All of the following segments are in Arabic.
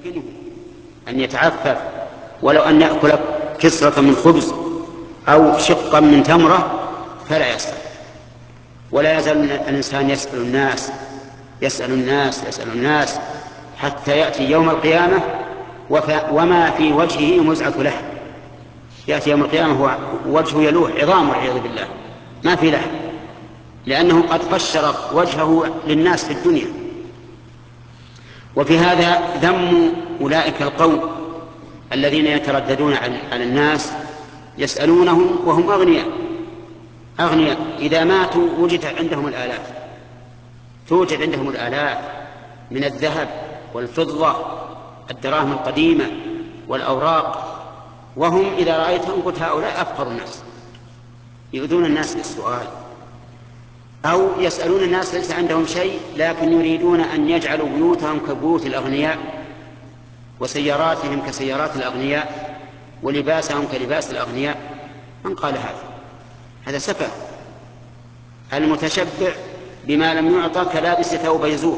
يمكنه أن يتعفف ولو أن يأكل كسرة من خبز أو شقا من تمرة فلا يسأل، ولا يزال الإنسان يسأل الناس حتى يأتي يوم القيامة وما في وجهه مزعة لحم. يأتي يوم القيامة هو وجهه يلوح عظام والعياذ بالله، ما في لحم، لأنه قد قشر وجهه للناس في الدنيا. وفي هذا ذم أولئك القوم الذين يترددون على الناس يسألونهم وهم أغنياء. إذا ماتوا توجد عندهم الآلاف من الذهب والفضة، الدراهم القديمة والأوراق، وهم إذا رأيتهم قلت هؤلاء أفقر الناس، يؤذون الناس بالسؤال، أو يسألون الناس ليس عندهم شيء لكن يريدون أن يجعلوا بيوتهم كبيوت الأغنياء، وسياراتهم كسيارات الأغنياء، ولباسهم كلباس الأغنياء. من قال هذا سفه. المتشبع بما لم يعطى كلابس ثوب يزور.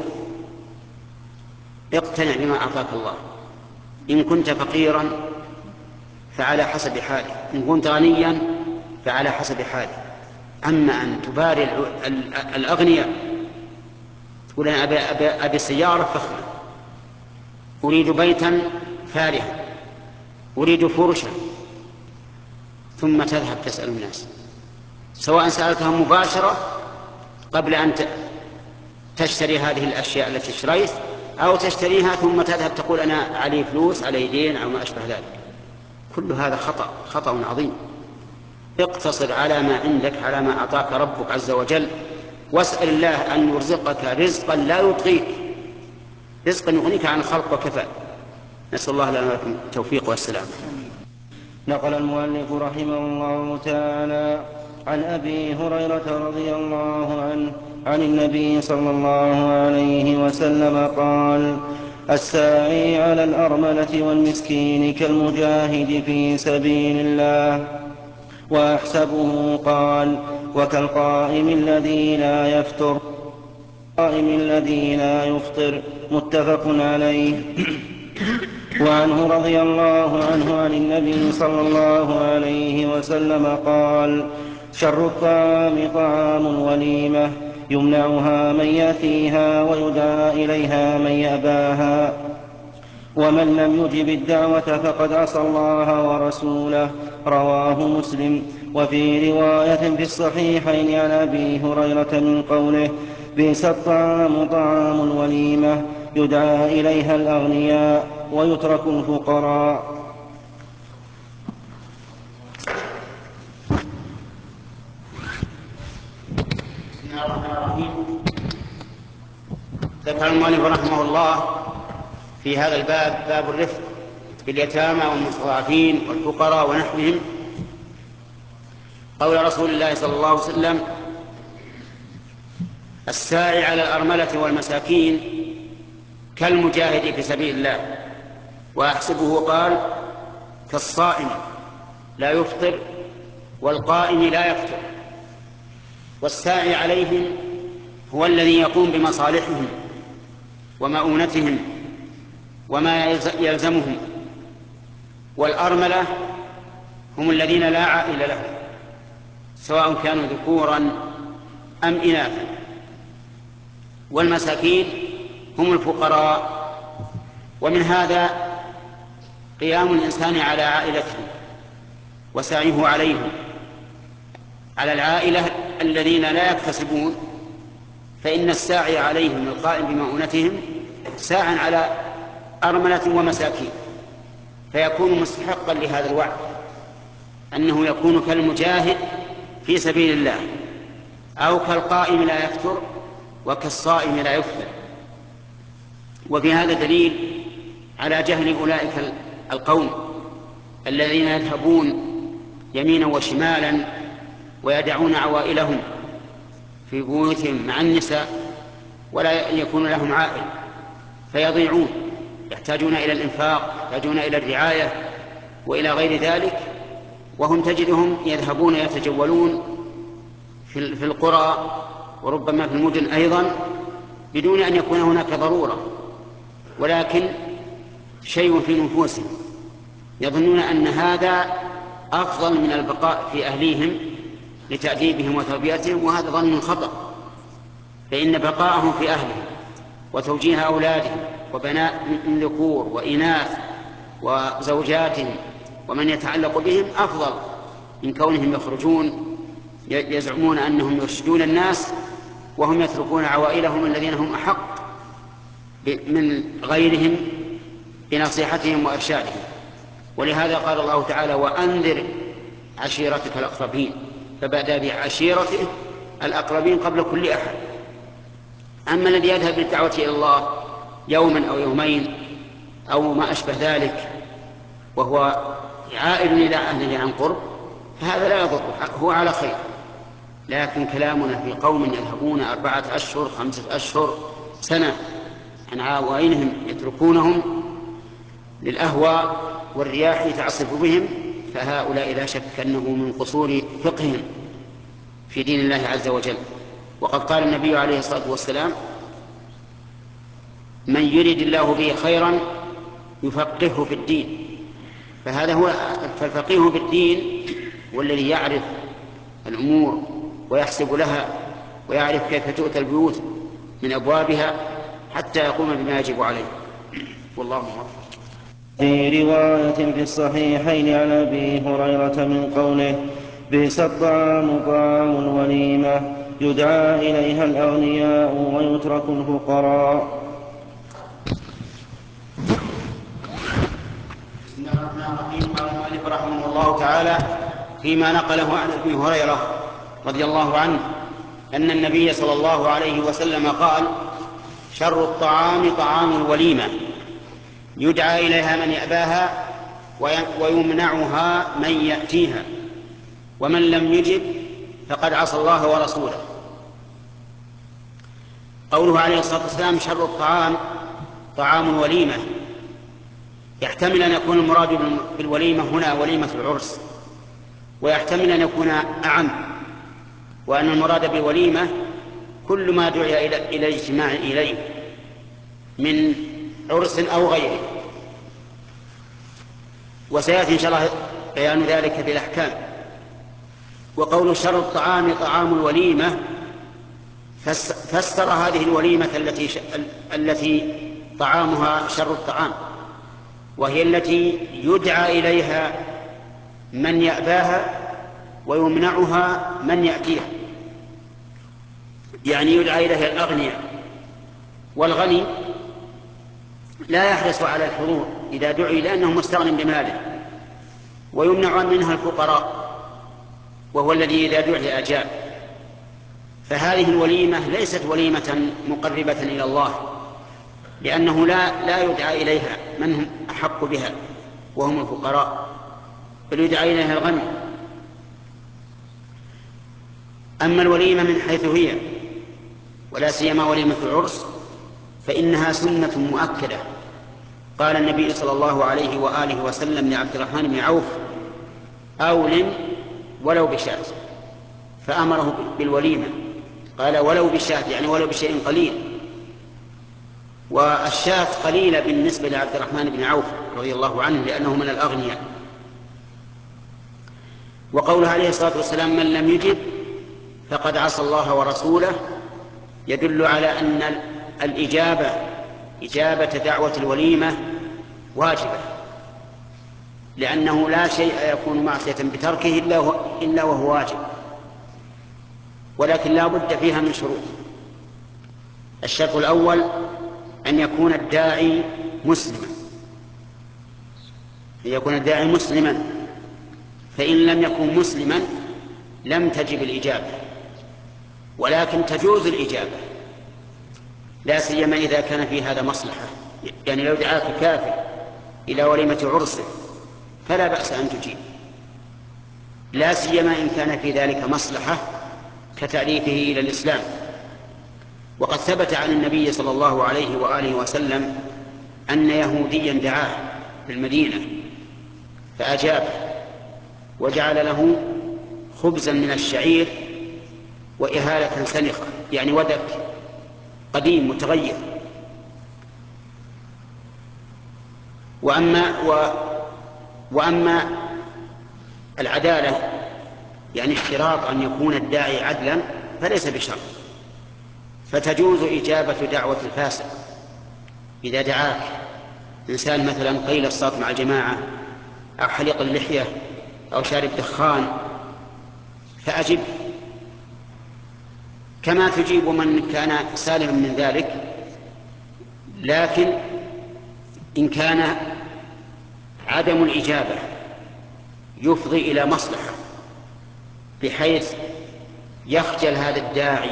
اقتنع بما أعطاك الله، إن كنت فقيرا فعلى حسب حالك، إن كنت غنيا فعلى حسب حالك. أما أن تباري الأغنياء تقول أنا أبي سيارة فخمة، أريد بيتا فارها، أريد فرشا، ثم تذهب تسأل الناس، سواء سألتهم مباشرة قبل أن تشتري هذه الأشياء التي اشتريت، أو تشتريها ثم تذهب تقول أنا علي فلوس علي دين أو ما أشبه ذلك. كل هذا خطأ عظيم. اقتصر على ما عندك، على ما أعطاك ربك عز وجل، واسأل الله أن يرزقك رزقا لا يطغيك، رزقا يغنيك عن الخلق وكفى. نسأل الله لنا ولكم التوفيق والسلام. نقل المؤلف رحمه الله تعالى عن أبي هريرة رضي الله عنه عن النبي صلى الله عليه وسلم قال: الساعي على الأرملة والمسكين كالمجاهد في سبيل الله. وأحسبه قال: وكالقائم الذي لا يفطر. متفق عليه. وعنه رضي الله عنه عن النبي صلى الله عليه وسلم قال: شر الطعام طعام الوليمة، يمنعها من يأتيها ويدعى إليها من يأباها، ومن لم يجب الدعوة فقد عصى الله ورسوله. رواه مسلم. وفي رواية في الصحيحين عن أبي هريرة من قوله: بئس الطعام طعام الوليمة، يدعى إليها الأغنياء ويترك الفقراء. بسم الله الرحمن الرحيم. ذكر المؤلف رحمه الله في هذا الباب باب الرفق باليتامى والمستضعفين والفقراء ونحوهم قول رسول الله صلى الله عليه وسلم: الساعي على الأرملة والمساكين كالمجاهد في سبيل الله. وأحسبه قال: كالصائم لا يفطر والقائم لا يفطر. والساعي عليهم هو الذي يقوم بمصالحهم ومؤونتهم وما يلزمهم، والأرملة هم الذين لا عائل لهم سواء كانوا ذكورا أم إناثا، والمساكين هم الفقراء. ومن هذا قيام الإنسان على عائلته وسعيه عليهم، على العائلة الذين لا يكتسبون، فإن الساعي عليهم القائم بمؤونتهم ساعا على أرملة ومساكين، فيكون مستحقا لهذا الوعد أنه يكون كالمجاهد في سبيل الله، أو كالقائم لا يفطر وكالصائم لا يفطر. وفي هذا دليل على جهل أولئك القوم الذين يذهبون يمينا وشمالا ويدعون عوائلهم في بيوتهم مع النساء ولا يكون لهم عائل، فيضيعون، يحتاجون إلى الإنفاق، يحتاجون إلى الرعاية وإلى غير ذلك، وهم تجدهم يذهبون يتجولون في القرى وربما في المدن أيضا بدون أن يكون هناك ضرورة، ولكن شيء في نفوسهم، يظنون أن هذا أفضل من البقاء في أهليهم لتأديبهم وتربيتهم، وهذا ظن خطأ. فإن بقاءهم في أهلهم وتوجيه أولادهم وبناء من ذكور وإناث وزوجاتهم ومن يتعلق بهم أفضل من كونهم يخرجون يزعمون أنهم يرشدون الناس وهم يتركون عوائلهم الذين هم أحق من غيرهم بنصيحتهم وإرشادهم. ولهذا قال الله تعالى: وأنذر عشيرتك الأقربين، فبدأ بعشيرته الأقربين قبل كل أحد. أما الذي يذهب بالدعوة إلى الله يوما أو يومين أو ما أشبه ذلك وهو عائد إلى أهله عن قرب، فهذا لا يضر، هو على خير. لكن كلامنا في قوم يذهبون 4 أشهر 5 أشهر سنة عن عوائلهم يتركونهم للأهواء والرياح تعصف بهم، فهؤلاء لا شك أنه من قصور فقههم في دين الله عز وجل. وقد قال النبي عليه الصلاة والسلام: من يرد الله به خيرا يفقهه في الدين. فالفقيه في الدين والذي يعرف الأمور ويحسب لها ويعرف كيف تؤتى البيوت من أبوابها حتى يقوم بما يجب عليه. والله أعلم. في رواية في الصحيحين عن أبي هريرة من قوله: بئس الطعام طعام الوليمة يدعى إليها الأغنياء ويترك الفقراء. بسم الله الرحمن الرحيم. قال المؤلف رحمه الله تعالى فيما نقله عن أبي هريرة رضي الله عنه أن النبي صلى الله عليه وسلم قال: شر الطعام طعام الوليمة يدعى إليها من يأباها ويمنعها من يأتيها، ومن لم يجب فقد عصى الله ورسوله. قوله عليه الصلاة والسلام شر الطعام طعام الوليمة يحتمل أن يكون المراد بالوليمة هنا وليمة العرس، ويحتمل أن يكون أعم، وأن المراد بالوليمة كل ما دعي إلى الاجتماع إليه من عرس أو غيره، وسيأتي إن شاء الله بيان ذلك في الأحكام. وقول شر الطعام طعام الوليمة فسر هذه الوليمة التي طعامها شر الطعام، وهي التي يدعى إليها من يأباها ويمنعها من يأتيها، يعني يدعى إليها الأغنياء، والغني لا يحرص على الحضور إذا دعي لأنه مستغن بماله، ويمنع منها الفقراء وهو الذي إذا دعي أجاب. فهذه الوليمة ليست وليمة مقربة إلى الله، لأنه لا يدعى إليها من هم أحق بها وهم الفقراء، بل يدعى إليها الغني. أما الوليمة من حيث هي، ولا سيما وليمة العرس، فإنها سنة مؤكدة. قال النبي صلى الله عليه وآله وسلم لعبد الرحمن بن عوف: أولم ولو بشاة، فأمره بالوليمة. قال ولو بشاة، يعني ولو بشيء قليل، والشاة قليلة بالنسبة لعبد الرحمن بن عوف رضي الله عنه لأنه من الأغنياء. وقوله عليه الصلاة والسلام من لم يجب فقد عصى الله ورسوله يدل على أن إجابة دعوة الوليمة واجبة، لأنه لا شيء يكون معصية بتركه إلا وهو واجب، ولكن لا بد فيها من شروط. الشرط الأول أن يكون الداعي مسلما، فإن لم يكن مسلما لم تجب الإجابة، ولكن تجوز الإجابة، لا سيما إذا كان في هذا مصلحة. يعني لو دعاك كافر إلى وليمة عرسه فلا بأس أن تجيب، لا سيما إن كان في ذلك مصلحة كتأليفه إلى الإسلام. وقد ثبت عن النبي صلى الله عليه وآله وسلم أن يهوديا دعاه في المدينة فأجاب، وجعل له خبزا من الشعير وإهالة سنخة، يعني ودك قديم متغير. وأما العدالة يعني اشتراط أن يكون الداعي عدلا فليس بشرط، فتجوز إجابة دعوة الفاسق إذا دعاك إنسان مثلا قيل الصوت مع الجماعة أو حليق اللحية أو شارب دخان فأجب كما تجيب من كان سالما من ذلك. لكن إن كان عدم الإجابة يفضي إلى مصلحة بحيث يخجل هذا الداعي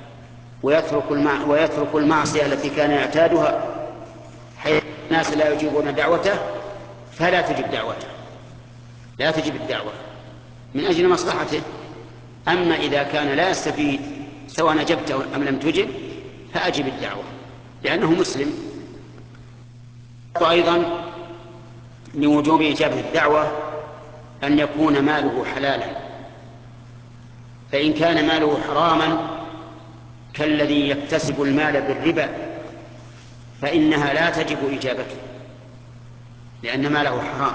ويترك المعصية التي كان يعتادها حيث الناس لا يجيبون دعوته فلا تجب دعوته، لا تجب الدعوة من أجل مصلحته. أما إذا كان لا يستفيد سواء أجبته أم لم تجب فأجب الدعوة لأنه مسلم. وأيضا من وجوب إجابة الدعوة أن يكون ماله حلالا، فإن كان ماله حراما كالذي يكتسب المال بالربا فإنها لا تجب إجابته لأن ماله حرام.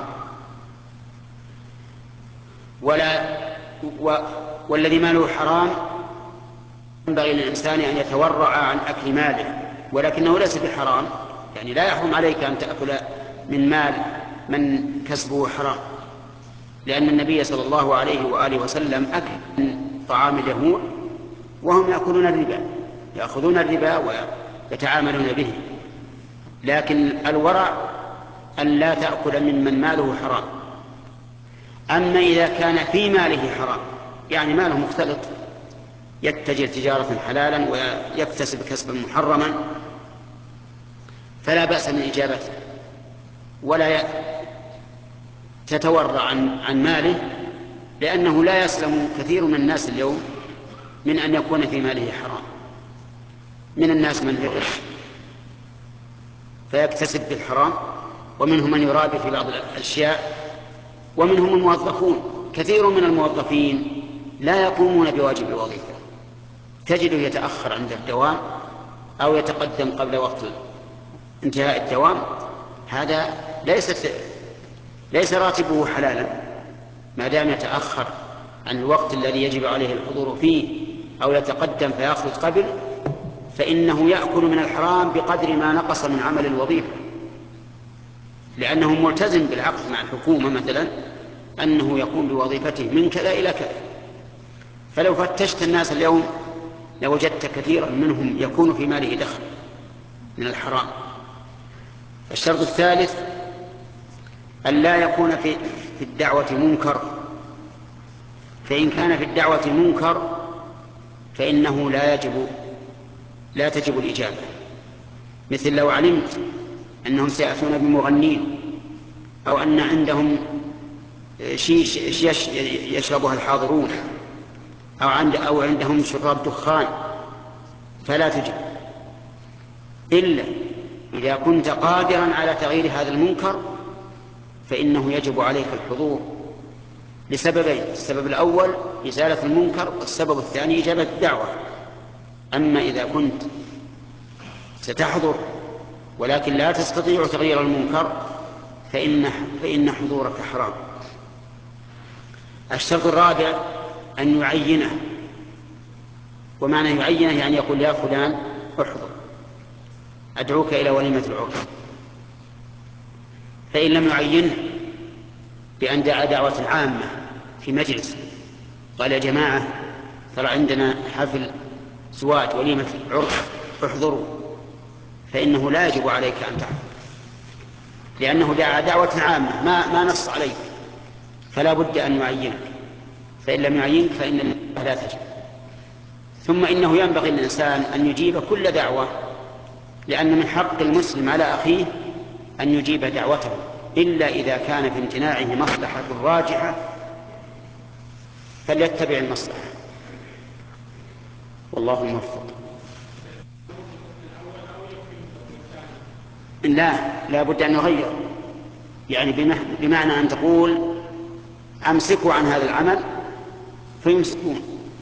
والذي ماله حرام ينبغي للإنسان أن يتورع عن أكل ماله، ولكنه ليس بحرام، يعني لا يحرم عليك أن تأكل من مال من كسبه حرام، لأن النبي صلى الله عليه وآله وسلم أكل من طعام اليهود وهم يأكلون الربا، يأخذون الربا ويتعاملون به. لكن الورع أن لا تأكل ممن ماله حرام. أما إذا كان في ماله حرام يعني ماله مختلط يتجر تجارة حلالا ويكتسب كسبا محرما فلا بأس من إجابته ولا تتورع عن ماله، لأنه لا يسلم كثير من الناس اليوم من أن يكون في ماله حرام. من الناس من يغش فيكتسب بالحرام، ومنهم من يرابي في بعض الأشياء، ومنهم الموظفون. كثير من الموظفين لا يقومون بواجب الوظيفة، تجده يتأخر عند الدوام أو يتقدم قبل وقت انتهاء الدوام. هذا ليس راتبه حلالا ما دام يتأخر عن الوقت الذي يجب عليه الحضور فيه أو يتقدم فيأخذ قبل، فإنه يأكل من الحرام بقدر ما نقص من عمل الوظيفة، لأنه ملتزم بالعقد مع الحكومة مثلا أنه يقوم بوظيفته من كذا إلى كذا. فلو فتشت الناس اليوم لوجدت كثيرا منهم يكون في ماله دخل من الحرام. الشرط الثالث أن لا يكون في الدعوة منكر، فإن كان في الدعوة منكر فإنه لا تجب الإجابة. مثل لو علمت أنهم سيأتون بمغنين أو أن عندهم شيش يشربها الحاضرون أو عندهم شراب دخان فلا تجب، إلا إذا كنت قادرا على تغيير هذا المنكر فإنه يجب عليك الحضور لسببين: السبب الأول إزالة المنكر، والسبب الثاني إجابة الدعوة. أما إذا كنت ستحضر ولكن لا تستطيع تغيير المنكر فإن حضورك حرام. الشرط الرابع أن يعينه، ومعنى يعينه يعني يقول يا فلان احضر أدعوك إلى وليمة العرس. فإن لم يعينه بأن دعا دعوة عامة في مجلس قال يا جماعة ترى عندنا حفل زواج وليمة عرس احضروا، فإنه لا يجب عليك أن تحضر، لأنه دعا دعوة عامة ما نص عليك، فلا بد أن يعينك. فإن لم يعينك فإن لا تجب. ثم إنه ينبغي للإنسان أن يجيب كل دعوة، لأن من حق المسلم على أخيه أن يجيب دعوته، إلا إذا كان في امتناعه مصلحة راجحة فليتبع المصلحة، والله الموفق. لا بد أن يغير، يعني بمعنى أن تقول أمسكوا عن هذا العمل فيمسكون.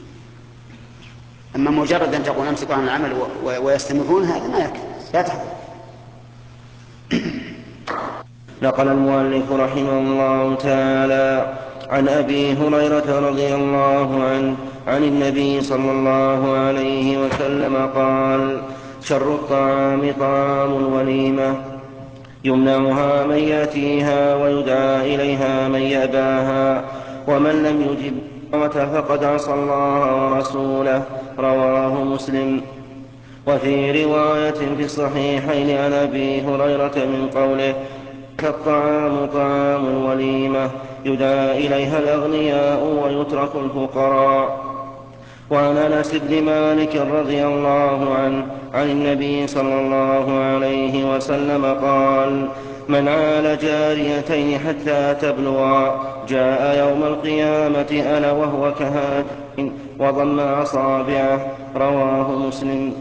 أما مجرد أن تقول أمسكوا عن العمل ويستمرون هذا ما يكفي، لا تحضر. نقل المؤلف رحمه الله تعالى عن أبي هريرة رضي الله عنه عن النبي صلى الله عليه وسلم قال: شر الطعام طعام الوليمة، يمنعها من يأتيها ويدعى إليها من يأباها، ومن لم يجب فقد عصى الله ورسوله. رواه مسلم. وفي رواية في الصحيحين عن أبي هريرة من قوله: الطعام طعام الوليمة، يدعى إليها الأغنياء ويترك الفقراء. وعن أنس بن مالك رضي الله عنه عن النبي صلى الله عليه وسلم قال: من عال جاريتين حتى تبلغا جاء يوم القيامة أنا وهو كهاتين وضم أصابعه. رواه مسلم.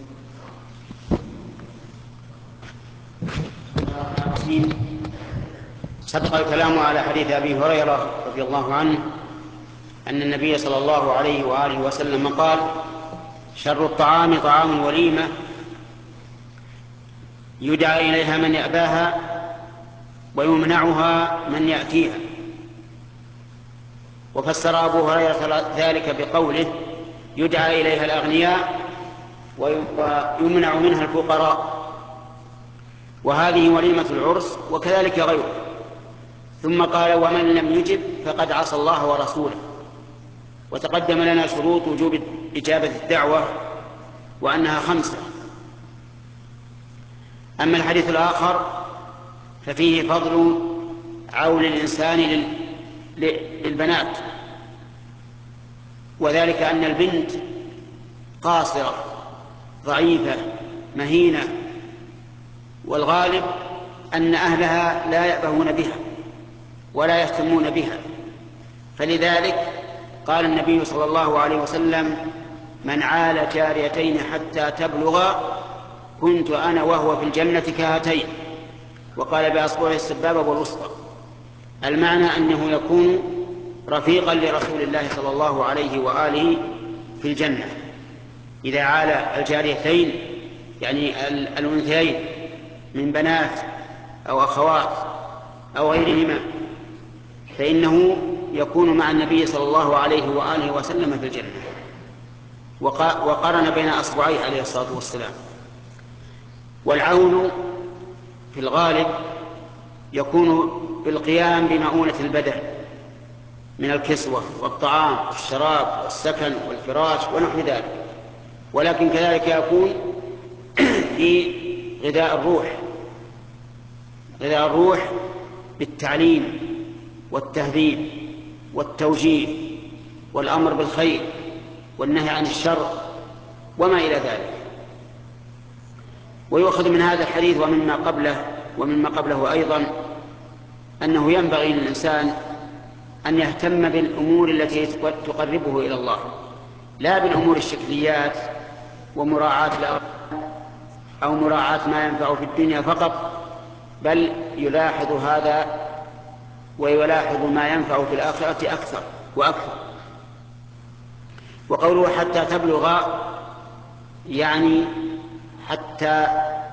سبق الكلام على حديث أبي هريرة رضي الله عنه أن النبي صلى الله عليه وآله وسلم قال: شر الطعام طعام الوليمة، يدعى إليها من يأباها ويمنعها من يأتيها. وفسر أبو هريرة ذلك بقوله: يدعى إليها الأغنياء ويمنع منها الفقراء. وهذه وليمة العرس وكذلك غيره. ثم قال: ومن لم يجب فقد عصى الله ورسوله. وتقدم لنا شروط وجوب إجابة الدعوة وأنها 5. أما الحديث الآخر ففيه فضل عول الإنسان للبنات، وذلك أن البنت قاصرة ضعيفة مهينة، والغالب أن أهلها لا يأبهون بها ولا يهتمون بها. فلذلك قال النبي صلى الله عليه وسلم: من عال جاريتين حتى تبلغا كنت أنا وهو في الجنة كهاتين. وقال بأصبعه السبابة والوسطى. المعنى أنه يكون رفيقا لرسول الله صلى الله عليه وآله في الجنة إذا عال الجاريتين، يعني الأنثيين من بنات أو أخوات أو غيرهما، فإنه يكون مع النبي صلى الله عليه وآله وسلم في الجنة. وقرن بين أصبعيه عليه الصلاة والسلام. والعون في الغالب يكون بالقيام بمؤونة البدن من الكسوة والطعام والشراب والسكن والفراش ونحو ذلك، ولكن كذلك يكون في غذاء الروح بالتعليم والتهذيب والتوجيه والأمر بالخير والنهي عن الشر وما إلى ذلك. ويؤخذ من هذا الحديث ومما قبله أيضا أنه ينبغي للإنسان أن يهتم بالأمور التي تقربه إلى الله، لا بالأمور الشكليات ومراعاة الأرض أو مراعاة ما ينفع في الدنيا فقط، بل يلاحظ هذا ويلاحظ ما ينفع في الآخرة أكثر وأكثر. وقوله حتى تبلغ يعني حتى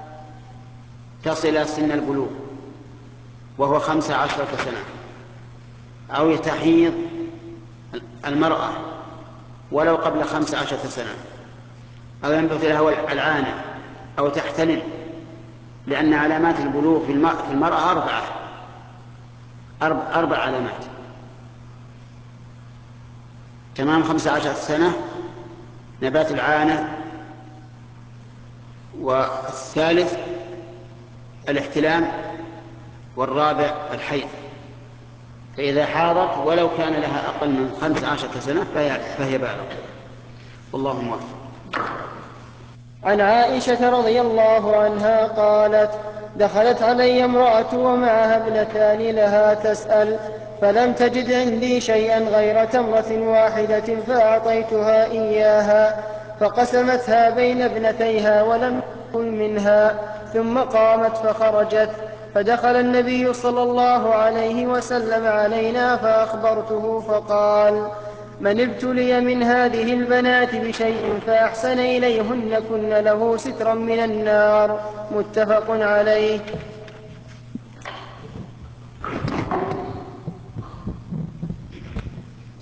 تصل سن البلوغ وهو 15 سنة، أو تحيض المرأة ولو قبل 15 سنة، أو ينبت لها العانة، أو تحتلم، لأن علامات البلوغ في المرأة 4 علامات. تمام 15 سنة نبات العانة، والثالث الاحتلام، والرابع الحيض. فإذا حاضت ولو كان لها أقل من 15 سنة فهي بالغة. والله موفق. عن عائشة رضي الله عنها قالت: دخلت علي امرأة ومعها ابنتان لها تسأل، فلم تجد عندي شيئا غير تمرة واحدة فأعطيتها إياها، فقسمتها بين ابنتيها ولم تأكل منها، ثم قامت فخرجت. فدخل النبي صلى الله عليه وسلم علينا فأخبرته فقال: من ابتلي من هذه البنات بشيء فأحسن إليهن كن له سترا من النار. متفق عليه.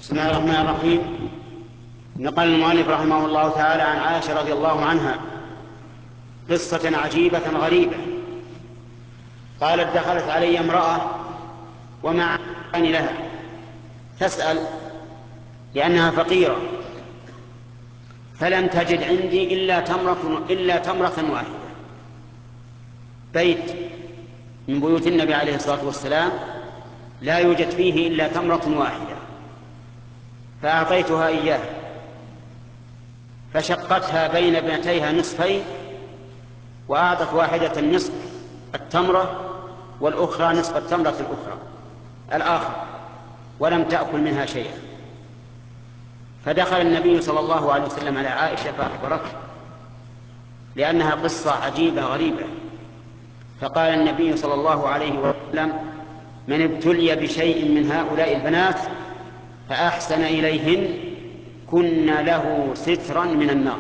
بسم الله الرحمن الرحيم. نقل المؤلف رحمه الله تعالى عن عائشة رضي الله عنها قصة عجيبة غريبة. قالت: دخلت علي امرأة ومع لها تسأل لأنها فقيرة، فلم تجد عندي إلا تمرة واحدة. بيت من بيوت النبي عليه الصلاة والسلام لا يوجد فيه إلا تمرة واحدة، فأعطيتها إياها، فشقتها بين ابنتيها نصفين، وأعطت واحدة نصف التمرة والأخرى نصف التمرة الآخر، ولم تأكل منها شيئا. فدخل النبي صلى الله عليه وسلم على عائشة فأخبرته، لأنها قصة عجيبة غريبة. فقال النبي صلى الله عليه وسلم: من ابتلي بشيء من هؤلاء البنات فأحسن إليهن كن له سترا من النار.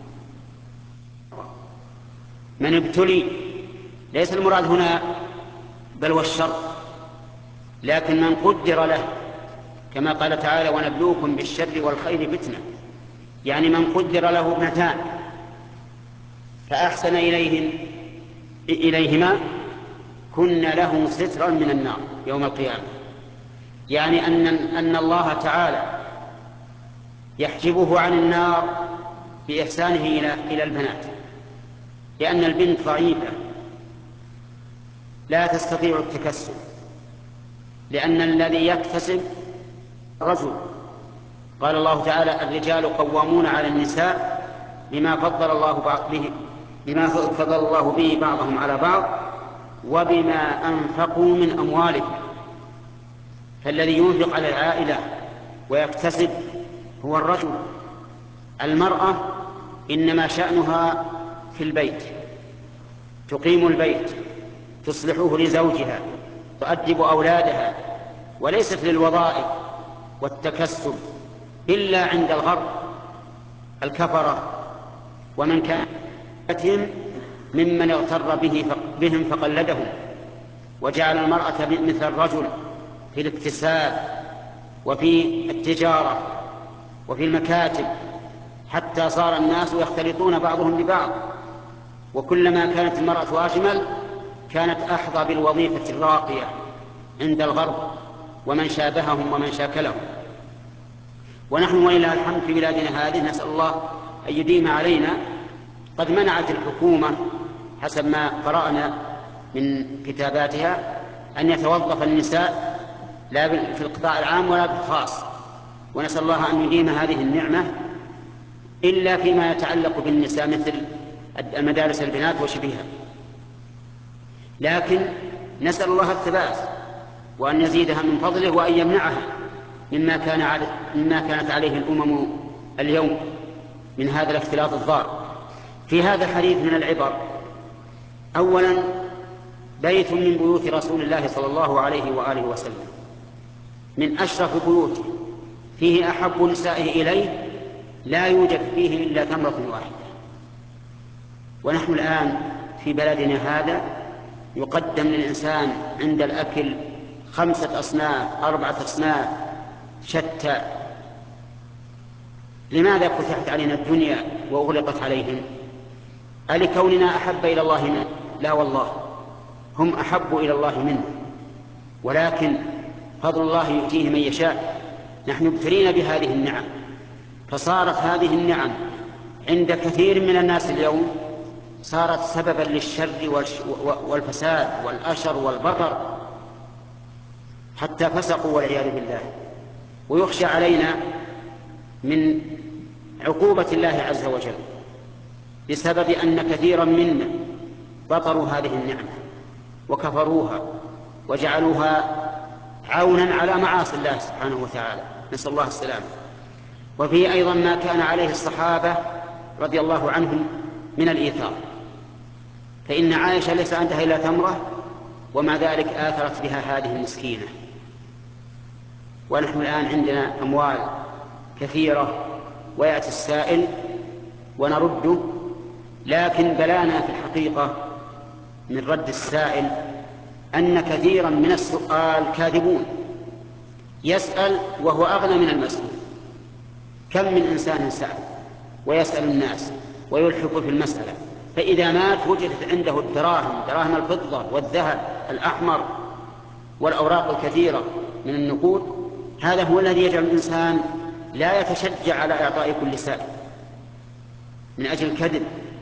من ابتلي ليس المراد هنا بل والشر، لكن من قدر له، كما قال تعالى: ونبلوكم بالشر والخير فتنة، يعني من قدر له ابنتان فأحسن إليهما كن له سترا من النار يوم القيامة، يعني أن الله تعالى يحجبه عن النار بإحسانه إلى البنات، لأن البنت ضعيفة لا تستطيع التكسب، لأن الذي يكتسب رجل. قال الله تعالى: الرجال قوامون على النساء بما فضل الله به بعضهم على بعض وبما أنفقوا من أموالهم. فالذي ينفق على العائلة ويكتسب هو الرجل. المرأة إنما شأنها في البيت، تقيم البيت، تصلحه لزوجها، تؤدب أولادها، وليست للوظائف والتكسب إلا عند الغرب الكفرة ومن كان ممن اغتر بهم فقلدهم، وجعل المرأة مثل الرجل في الاكتساب وفي التجارة وفي المكاتب، حتى صار الناس يختلطون بعضهم ببعض، وكلما كانت المرأة أجمل كانت أحظى بالوظيفة الراقية عند الغرب ومن شابههم ومن شاكلهم. ونحن ولله الحمد في بلادنا هذه نسأل الله أن يديم علينا قد منعت الحكومة حسب ما قرأنا من كتاباتها أن يتوظف النساء لا في القطاع العام ولا في الخاص، ونسأل الله أن يديم هذه النعمة إلا فيما يتعلق بالنساء مثل المدارس البنات وشبهها. لكن نسأل الله الثبات وأن يزيدها من فضله وأن يمنعها مما كانت عليه الأمم اليوم من هذا الاختلاط الضار. في هذا الحديث من العبر: أولا، بيت من بيوت رسول الله صلى الله عليه وآله وسلم من أشرف بيوته، فيه أحب نسائه إليه، لا يوجد فيه إلا تمرة واحدة. ونحن الآن في بلدنا هذا يقدم للإنسان عند الأكل 5 أصناف 4 أصناف شتى. لماذا فتحت علينا الدنيا وأغلقت عليهم؟ ألكوننا أحب إلى الله منه؟ لا والله، هم أحب إلى الله منه، ولكن فضل الله يؤتيه من يشاء. نحن ابتلينا بهذه النعم، فصارت هذه النعم عند كثير من الناس اليوم صارت سببا للشر والفساد والأشر والبطر، حتى فسقوا والعياذ بالله. ويخشى علينا من عقوبة الله عز وجل بسبب أن كثيرا منا بطروا هذه النعمة وكفروها وجعلوها عونا على معاصي الله سبحانه وتعالى، نسأل الله السلامة. وفيه أيضا ما كان عليه الصحابة رضي الله عنهم من الإيثار، فإن عائشة ليس عندها إلا تمرة ومع ذلك آثرت بها هذه المسكينة. ونحن الآن عندنا أموال كثيرة ويأتي السائل ونرده، لكن بلانا في الحقيقة من رد السائل أن كثيرا من السؤال كاذبون، يسأل وهو أغنى من المسؤول. كم من إنسان سأل ويسأل الناس ويلحق في المسألة، فإذا مات وجدت عنده الدراهم، دراهم الفضة والذهب الأحمر والأوراق الكثيرة من النقود. هذا هو الذي يجعل الإنسان لا يتشجع على إعطاء كل سائل من أجل الكذب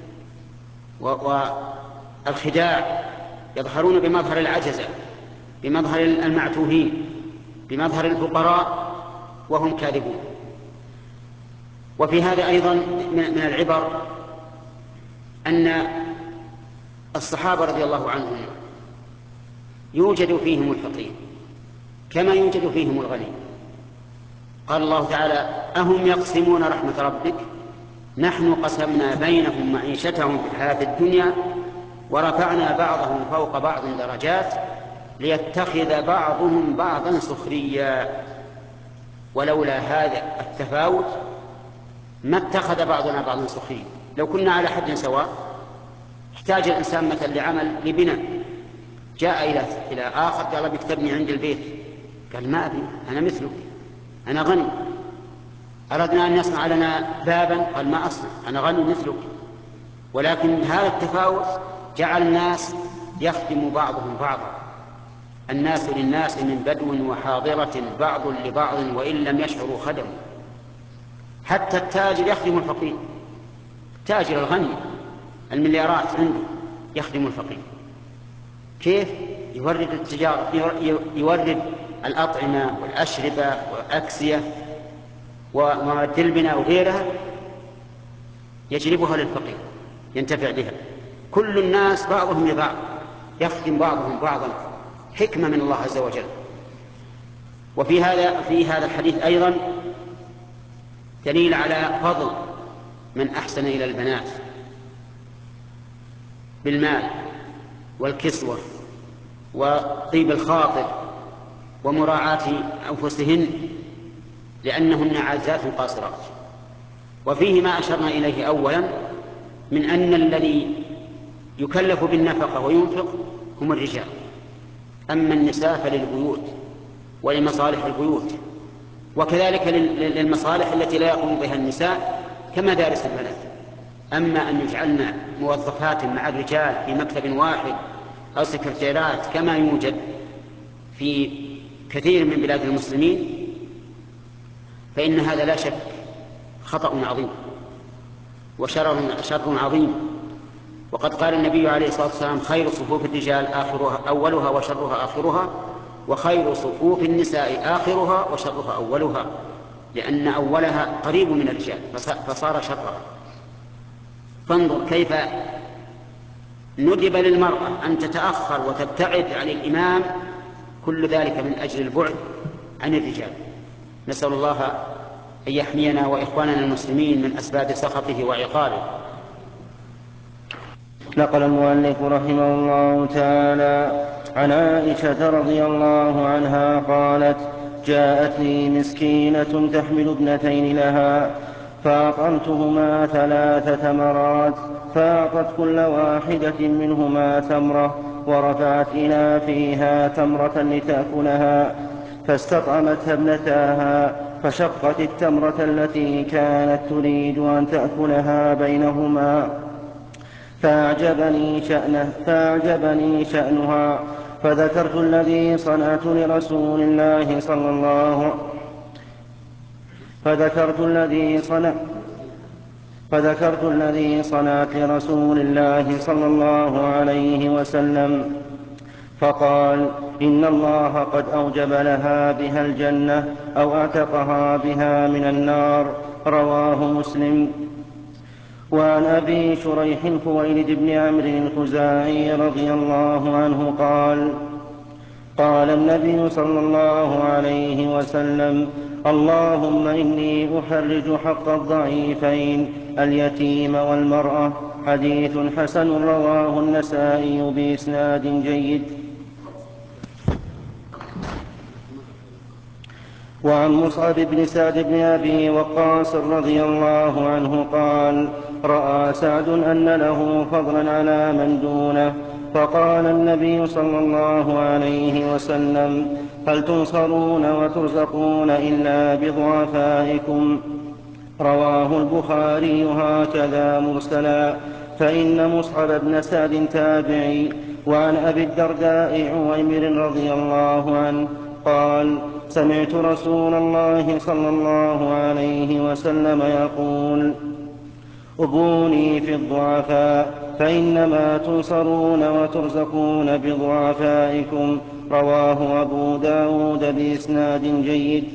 والخداع. يظهرون بمظهر العجزة، بمظهر المعتوهين، بمظهر الفقراء وهم كاذبون. وفي هذا أيضا من العبر أن الصحابة رضي الله عنهم يوجد فيهم الفقير كما يوجد فيهم الغني. قال الله تعالى: أهم يقسمون رحمة ربك نحن قسمنا بينهم معيشتهم في الحياة الدنيا ورفعنا بعضهم فوق بعض درجات ليتخذ بعضهم بعضا سخريا. ولولا هذا التفاوت ما اتخذ بعضنا بعضا سخريا. لو كنا على حد سواء، احتاج الإنسان مثلا لعمل لبناء، جاء إلى آخر قال: بك تبني عند البيت، قال: ما أبي، أنا مثلك، أنا غني. أردنا أن يصنع لنا بابا، قال: ما أصنع، أنا غني مثلك. ولكن هذا التفاوت جعل الناس يخدم بعضهم بعضا، الناس للناس من بدو وحاضرة بعض لبعض وإن لم يشعروا خدموا. حتى التاجر يخدم الفقير، التاجر الغني المليارات عنده يخدم الفقير. كيف؟ يورد التجارة، يورد الأطعمة والأشربة والأكسية ومواد البناء وغيرها، يجلبها للفقير ينتفع بها. كل الناس بعضهم لبعض، يخدم بعضهم بعضا، حكمة من الله عز وجل. وفي هذا الحديث أيضا دليل على فضل من أحسن إلى البنات بالمال والكسوة وطيب الخاطر ومراعاة أنفسهن، لأنهن عاجزات قاصرات. وفيه ما أشرنا إليه أولا من أن الذي يكلف بالنفقة وينفق هم الرجال، أما النساء فللبيوت ولمصالح البيوت، وكذلك للمصالح التي لا يقوم بها النساء كمدارس البنات. أما أن يجعلنا موظفات مع الرجال في مكتب واحد أو سكرتيرات كما يوجد في كثير من بلاد المسلمين، فإن هذا لا شك خطأ عظيم وشر عظيم. وقد قال النبي عليه الصلاة والسلام: خير صفوف الرجال أولها وشرها آخرها، وخير صفوف النساء آخرها وشرها أولها، لأن أولها قريب من الرجال فصار شرها. فانظر كيف ندب للمرأة أن تتأخر وتبتعد عن الإمام، كل ذلك من أجل البعد عن الرجال. نسأل الله أن يحمينا وإخواننا المسلمين من أسباب سخطه وعقابه. نقل المؤلف رحمه الله تعالى عن عائشة رضي الله عنها قالت: جاءتني مسكينة تحمل ابنتين لها فأطعمتهما 3 تمرات، فأعطت كل واحدة منهما تمرة ورفعت إلى فيها تمرة لتأكلها، فاستطعمتها ابنتاها فشقت التمرة التي كانت تريد أن تأكلها بينهما، فأعجبني شأنها، فذكرت الذي صنعت لرسول الله صلى الله عليه وسلم، فقال: إن الله قد أوجب لها بها الجنة أو أعتقها بها من النار. رواه مسلم. وعن أبي شريح خويلد بن عمرو الخزاعي رضي الله عنه قال: قال النبي صلى الله عليه وسلم: اللهم إني أحرج حق الضعيفين اليتيم والمرأة. حديث حسن رواه النسائي بإسناد جيد. وعن مصعب بن سعد بن أبي وقاص رضي الله عنه قال: رأى سعد أن له فضلا على من دونه، فقال النبي صلى الله عليه وسلم: هل تنصرون وترزقون إلا بضعفائكم؟ رواه البخاري هكذا مرسلا. فإن مصعب بن سعد تابعي. وعن أبي الدرداء عويمر رضي الله عنه قال: سمعت رسول الله صلى الله عليه وسلم يقول: أبوني في الضعفاء فإنما تنصرون وترزقون بضعفائكم. رواه أبو داود بإسناد جيد.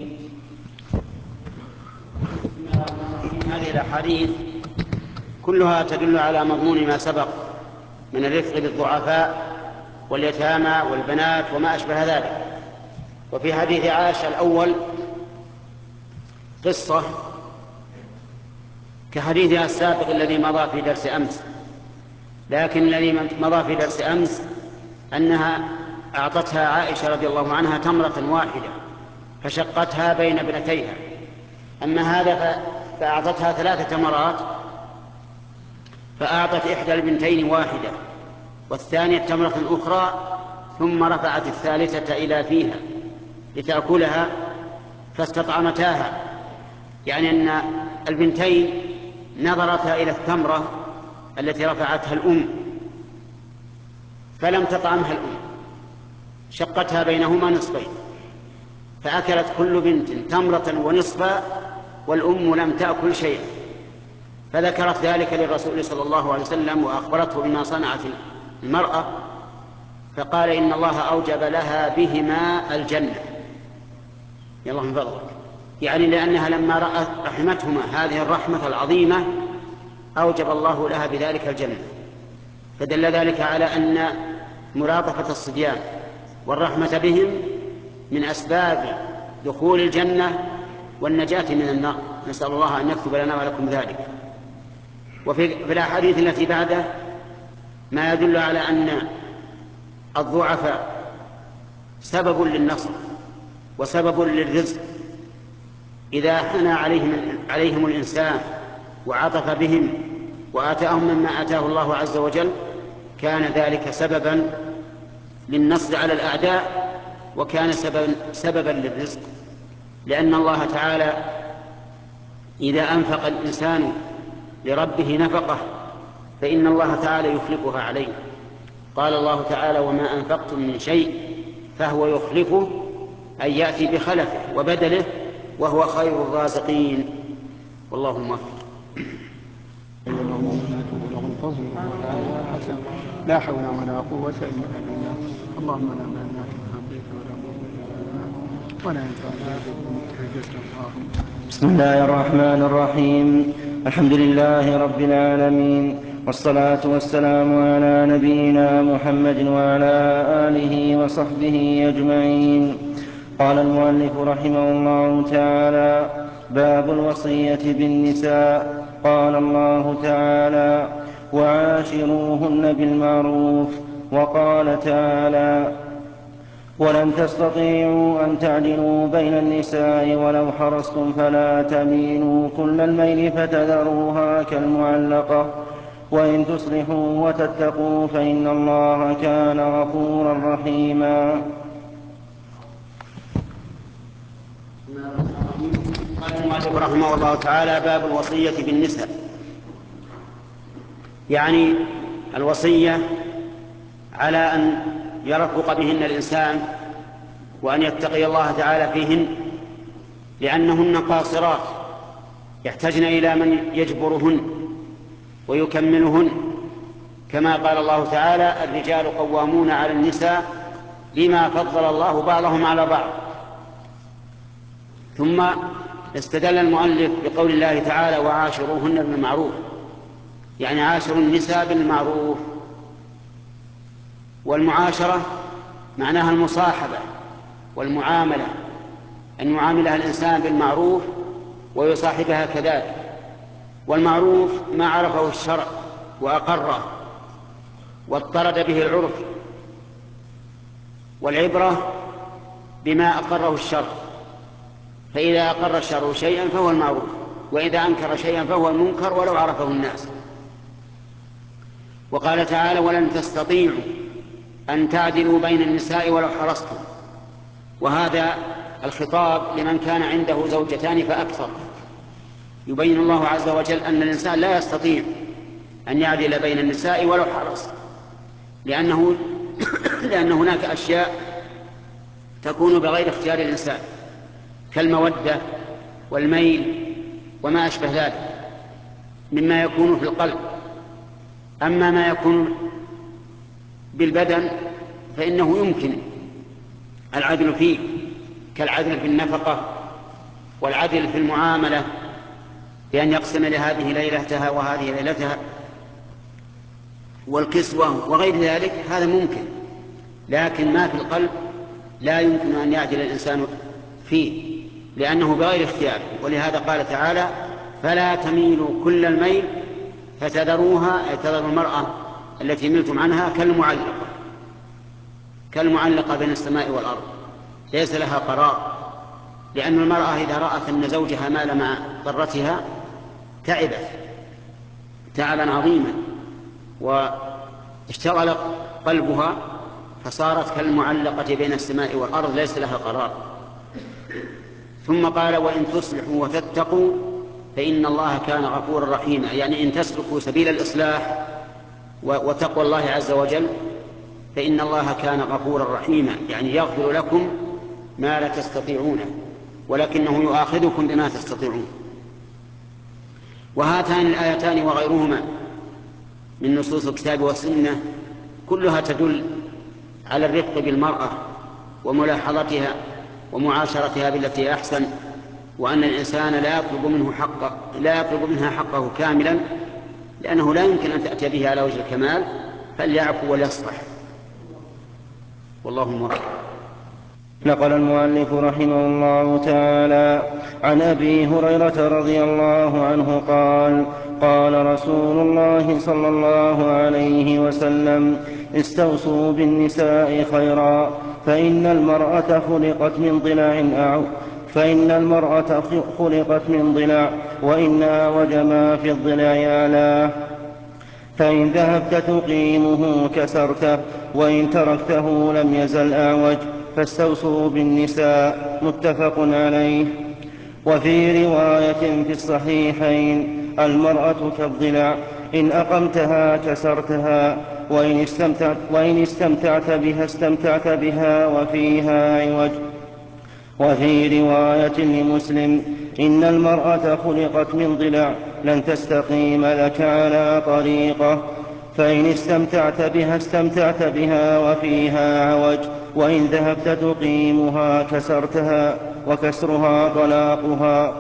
هذه الأحاديث كلها تدل على مضمون ما سبق من الرفق بالضعفاء واليتامى والبنات وما أشبه ذلك. وفي حديث عائشة الأول قصة كحديثها السابق الذي مضى في درس أمس، لكن الذي مضى في درس أمس أنها أعطتها عائشة رضي الله عنها تمرة واحدة فشقتها بين ابنتيها. أما هذا فأعطتها 3 تمرات، فأعطت إحدى البنتين واحدة والثانية تمرة أخرى، ثم رفعت الثالثة إلى فيها لتأكلها فاستطعمتاها، يعني أن البنتين نظرتا إلى التمرة التي رفعتها الأم فلم تطعمها الأم، شقتها بينهما نصفين، فأكلت كل بنت تمرة ونصفا والأم لم تأكل شيئا. فذكرت ذلك للرسول صلى الله عليه وسلم وأخبرته بما صنعت المرأة، فقال: إن الله أوجب لها بهما الجنة. يا الله من فضلك، يعني لأنها لما رحمتهما هذه الرحمة العظيمة أوجب الله لها بذلك الجنة. فدل ذلك على أن ملاطفة الصبيان والرحمة بهم من أسباب دخول الجنة والنجاة من النار. نسأل الله أن يكتب لنا ولكم ذلك. وفي الأحاديث التي بعده ما يدل على أن الضعفاء سبب للنصر وسبب للرزق. إذا حنى عليهم الإنسان وعطف بهم وآتاهم مما آتاه الله عز وجل كان ذلك سببا للنصر على الأعداء، وكان سببا للرزق، لأن الله تعالى إذا أنفق الإنسان لربه نفقه فإن الله تعالى يخلفها عليه. قال الله تعالى: وما أنفقتم من شيء فهو يخلفه، أي يأتي بخلفه وبدله، وهو خير الرازقين. والله موفق. لا حول ولا قوة إلا بالله. اللهم لا مانع لما أعطيت ولا ينفع بسم الله الرحمن الرحيم. الحمد لله رب العالمين، والصلاة والسلام على نبينا محمد وعلى آله وصحبه أجمعين. قال المؤلف رحمه الله تعالى: باب الوصية بالنساء. قال الله تعالى: وعاشروهن بالمعروف. وقال تعالى: ولن تستطيعوا أن تعدلوا بين النساء ولو حرصتم فلا تميلوا كل الميل فتذروها كالمعلقة، وإن تصلحوا وتتقوا فإن الله كان غفورا رحيما. قال المؤلف رحمه الله تعالى: باب الوصية بالنساء، يعني الوصية على أن يرفق بهن الإنسان وأن يتقي الله تعالى فيهن، لأنهن قاصرات يحتاجن إلى من يجبرهن ويكملهن، كما قال الله تعالى: الرجال قوامون على النساء بما فضل الله بعضهم على بعض. ثم استدل المؤلف بقول الله تعالى: وعاشروهن بالمعروف، يعني عاشروا النساء بالمعروف. والمعاشرة معناها المصاحبة والمعاملة، أن يعاملها الإنسان بالمعروف ويصاحبها كذلك. والمعروف ما عرفه الشرع وأقره واضطرد به العرف، والعبرة بما أقره الشرع، فإذا أقر الشرع شيئا فهو المعروف، وإذا أنكر شيئا فهو المنكر ولو عرفه الناس. وقال تعالى: ولن تستطيعوا أن تعدلوا بين النساء ولو حرصتم، وهذا الخطاب لمن كان عنده زوجتان فأكثر. يبين الله عز وجل أن الإنسان لا يستطيع أن يعدل بين النساء ولو حرص، لأن هناك أشياء تكون بغير اختيار الإنسان كالمودة والميل وما أشبه ذلك مما يكون في القلب. أما ما يكون بالبدن فإنه يمكن العدل فيه، كالعدل في النفقة والعدل في المعاملة بأن يقسم لهذه ليلتها وهذه ليلتها والكسوة وغير ذلك، هذا ممكن. لكن ما في القلب لا يمكن أن يعدل الإنسان فيه لأنه بغير اختيار. ولهذا قال تعالى: فلا تميلوا كل الميل فتذروها، أي تذر المرأة التي ملتم عنها كالمعلقة بين السماء والأرض، ليس لها قرار. لأن المرأة إذا رأت أن زوجها مال مع ضرتها تعبت تعبا عظيما واشتغل قلبها، فصارت كالمعلقة بين السماء والأرض ليس لها قرار. ثم قال: وإن تصلحوا وتتقوا فإن الله كان غفورا رحيما، يعني إن تسلكوا سبيل الإصلاح وتقوى الله عز وجل فإن الله كان غفورا رحيما، يعني يغفر لكم ما لا تستطيعونه ولكنه يؤاخذكم بما تستطيعون. وهاتان الآيتان وغيرهما من نصوص الكتاب والسنة كلها تدل على الرفق بالمرأة وملاحظتها ومعاشرتها بالتي أحسن، وأن الإنسان لا يطلب منها حقه كاملا، لأنه لا يمكن أن تأتي به على وجه الكمال، فليعفو وليصفح. والله موفق. نقل المؤلف رحمه الله تعالى عن أبي هريرة رضي الله عنه قال: قال رسول الله صلى الله عليه وسلم: استوصوا بالنساء خيرا، فإن المرأة خلقت من ضلع وإن أعوج ما في الضلع أعلاه، فإن ذهبت تقيمه كسرته وإن تركته لم يزل أعوج، فاستوصوا بالنساء. متفق عليه. وفي رواية في الصحيحين: المرأة كالضلع، إن أقمتها كسرتها، وإن استمتعت بها وفيها عوج. وفي رواية لمسلم: إن المرأة خلقت من ضلع، لن تستقيم لك على طريقة، فإن استمتعت بها وفيها عوج، وإن ذهبت تقيمها كسرتها، وكسرها طلاقها.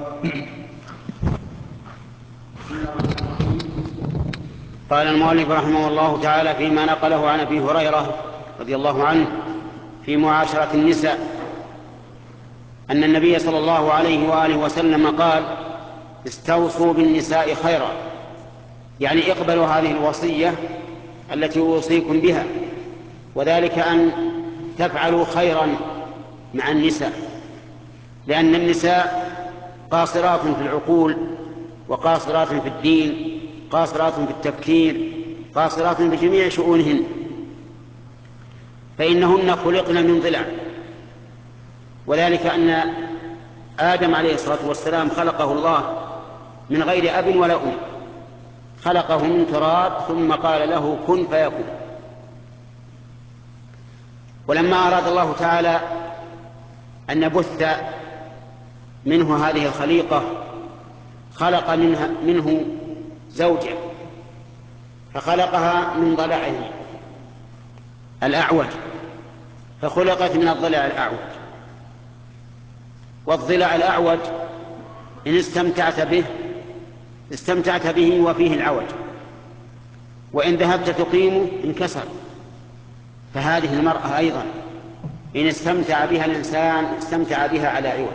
قال المؤلف رحمه الله تعالى فيما نقله عن أبي هريرة رضي الله عنه في معاشرة النساء أن النبي صلى الله عليه وآله وسلم قال: استوصوا بالنساء خيرا، يعني اقبلوا هذه الوصية التي أوصيكم بها، وذلك أن تفعلوا خيرا مع النساء، لأن النساء قاصرات في العقول، وقاصرات في الدين، قاصرات في التفكير، قاصرات في جميع شؤونهن، فإنهن خلقن من ضلع، وذلك أن آدم عليه الصلاة والسلام خلقه الله من غير أب ولا أم، خلقه من تراب ثم قال له كن فيكون. ولما أراد الله تعالى أن يبث منه هذه الخليقة خلق منه زوجة، فخلقها من ضلعه الأعوج، فخلقت من الضلع الأعوج. والضلع الأعوج إن استمتعت به وفيه العوج، وإن ذهبت تقيمه انكسر. فهذه المرأة أيضا إن استمتع بها الإنسان استمتع بها على عوج،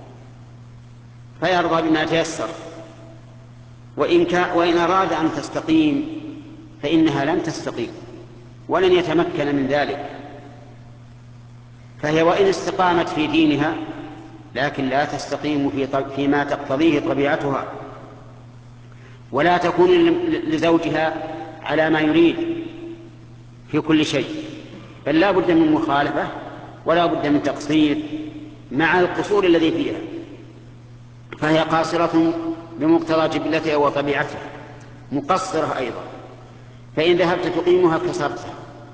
فيرضى بما تيسر، وإن أراد أن تستقيم فإنها لن تستقيم ولن يتمكن من ذلك. فهي وإن استقامت في دينها لكن لا تستقيم فيما تقتضيه طبيعتها، ولا تكون لزوجها على ما يريد في كل شيء، بل لا بد من مخالفة ولا بد من تقصير مع القصور الذي فيها، فهي قاصرة بمقتضى جبلتها وطبيعتها، مقصرة أيضا. فإن ذهبت تقيمها كسرتها،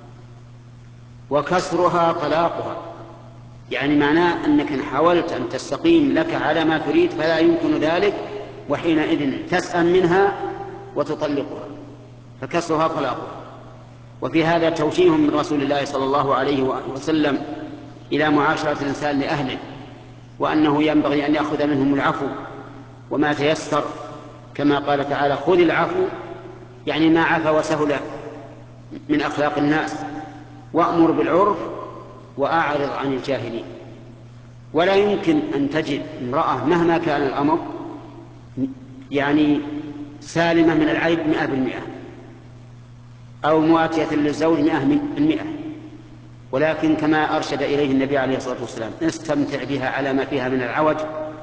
وكسرها طلاقها، يعني معناه أنك إن حاولت أن تستقيم لك على ما تريد فلا يمكن ذلك، وحينئذ تسأم منها وتطلقها، فكسرها طلاقها. وفي هذا توجيه من رسول الله صلى الله عليه وسلم إلى معاشرة الإنسان لأهله، وأنه ينبغي أن يأخذ منهم العفو وما تيسر، كما قال تعالى: خذ العفو، يعني ما عفى وسهل من أخلاق الناس، وأمر بالعرف وأعرض عن الجاهلين. ولا يمكن أن تجد امرأة مهما كان الأمر يعني سالمة من العيب 100%، أو مواتية للزوج 100%، ولكن كما أرشد إليه النبي عليه الصلاة والسلام: استمتع بها على ما فيها من العوج.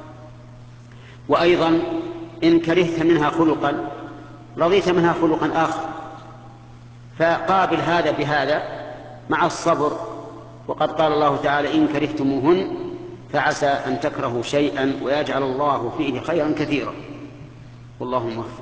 وأيضا إن كرهت منها خلقا رضيت منها خلقا آخر، فقابل هذا بهذا مع الصبر. وقد قال الله تعالى: إن كرهتموهن فعسى أن تكرهوا شيئا ويجعل الله فيه خيرا كثيرا. والله موفق.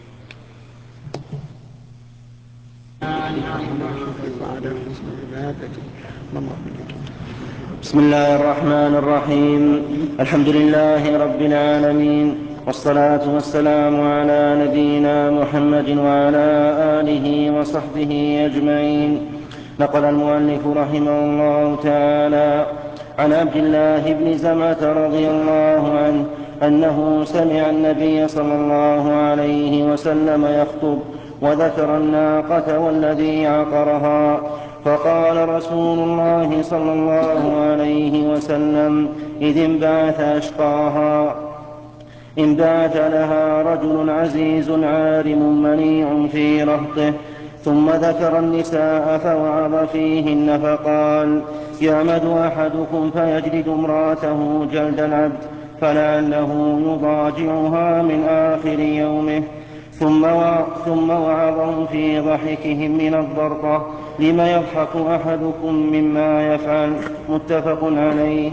بسم الله الرحمن الرحيم. الحمد لله رب العالمين، والصلاة والسلام على نبينا محمد وعلى آله وصحبه أجمعين. نقل المؤلف رحمه الله تعالى عن عبد الله بن زمعة رضي الله عنه أنه سمع النبي صلى الله عليه وسلم يخطب وذكر الناقة والذي عقرها، فقال رسول الله صلى الله عليه وسلم: إذ انبعث أشقاها، انبعث لها رجل عزيز عارم منيع في رهطه، ثم ذكر النساء فوعظ فيهن فقال: يعمد أحدكم فيجلد امرأته جلد العبد فلعله يضاجعها من آخر يومه. ثم وعظهم في ضحكهم من الضرطة: لم يضحك أحدكم مما يفعل. متفق عليه.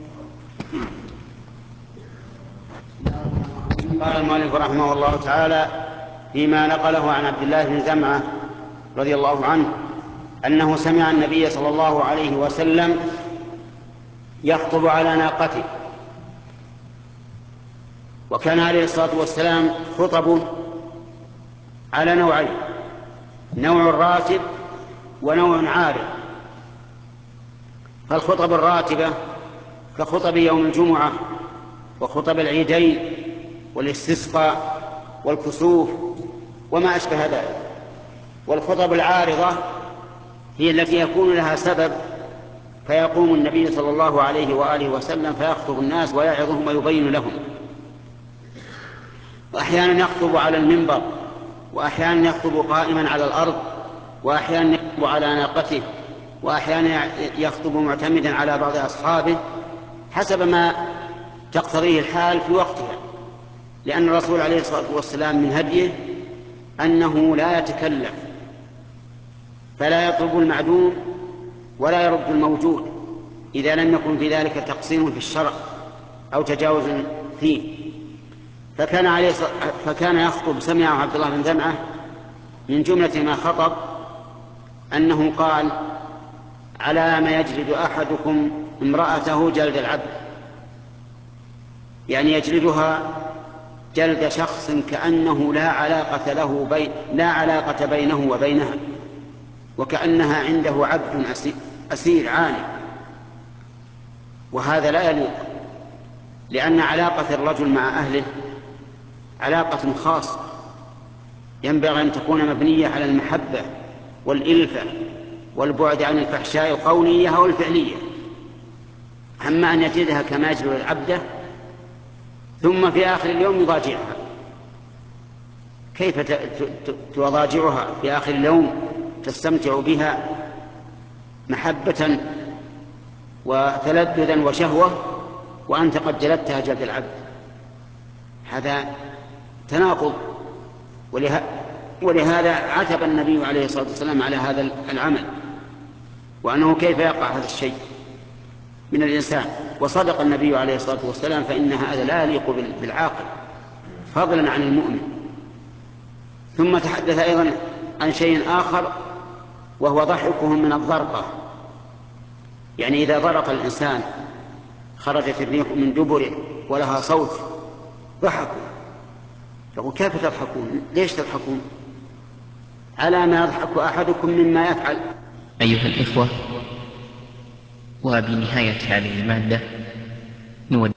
قال المؤلف رحمه الله تعالى فيما نقله عن عبد الله بن زمعة رضي الله عنه أنه سمع النبي صلى الله عليه وسلم يخطب على ناقته. وكان عليه الصلاة والسلام خطبه على نوعين: نوع راتب ونوع عارض. فالخطب الراتبة كخطب يوم الجمعة وخطب العيدين والاستسقاء والكسوف وما أشبه ذلك. والخطب العارضة هي التي يكون لها سبب، فيقوم النبي صلى الله عليه وآله وسلم فيخطب الناس ويعظهم ويبين لهم. وأحيانا يخطب على المنبر، وأحيانا يخطب قائما على الأرض، وأحيانا يخطب على ناقته، وأحيانا يخطب معتمدا على بعض أصحابه حسب ما تقتضيه الحال في وقتها، لأن الرسول عليه الصلاة والسلام من هديه أنه لا يتكلف، فلا يطلب المعدوم ولا يرد الموجود إذا لم يكن في ذلك تقصير في الشرع أو تجاوز فيه. فكان يخطب، سمعه عبد الله بن زمعة، من جملة ما خطب أنه قال: على ما يجلد أحدكم امرأته جلد العبد، يعني يجلدها جلد شخص كأنه لا علاقة بينه وبينها، وكأنها عنده عبد أسير عاني. وهذا لا يليق، لأن علاقة الرجل مع أهله علاقة خاصة ينبغي أن تكون مبنية على المحبة والإلفة والبعد عن الفحشاء القولية أو الفعلية. أما أن يجدها كما يجلد العبد ثم في آخر اليوم يضاجعها، كيف تضاجعها في آخر اليوم؟ تستمتع بها محبة وتلذذا وشهوة وأنت قد جلدتها جلد العبد. هذا تناقض. ولهذا عتب النبي عليه الصلاة والسلام على هذا العمل، وأنه كيف يقع هذا الشيء من الإنسان. وصدق النبي عليه الصلاة والسلام، فإن هذا لا يليق بالعاقل فضلا عن المؤمن. ثم تحدث أيضا عن شيء آخر وهو ضحكهم من الضرقة، يعني إذا ضرق الإنسان خرجت الريح من دبره ولها صوت ضحكوا. يقول كيف تضحكون؟ ليش تضحكون؟ على ما يضحك أحدكم مما يفعل. أيها الإخوة، وبنهاية هذه المادة نود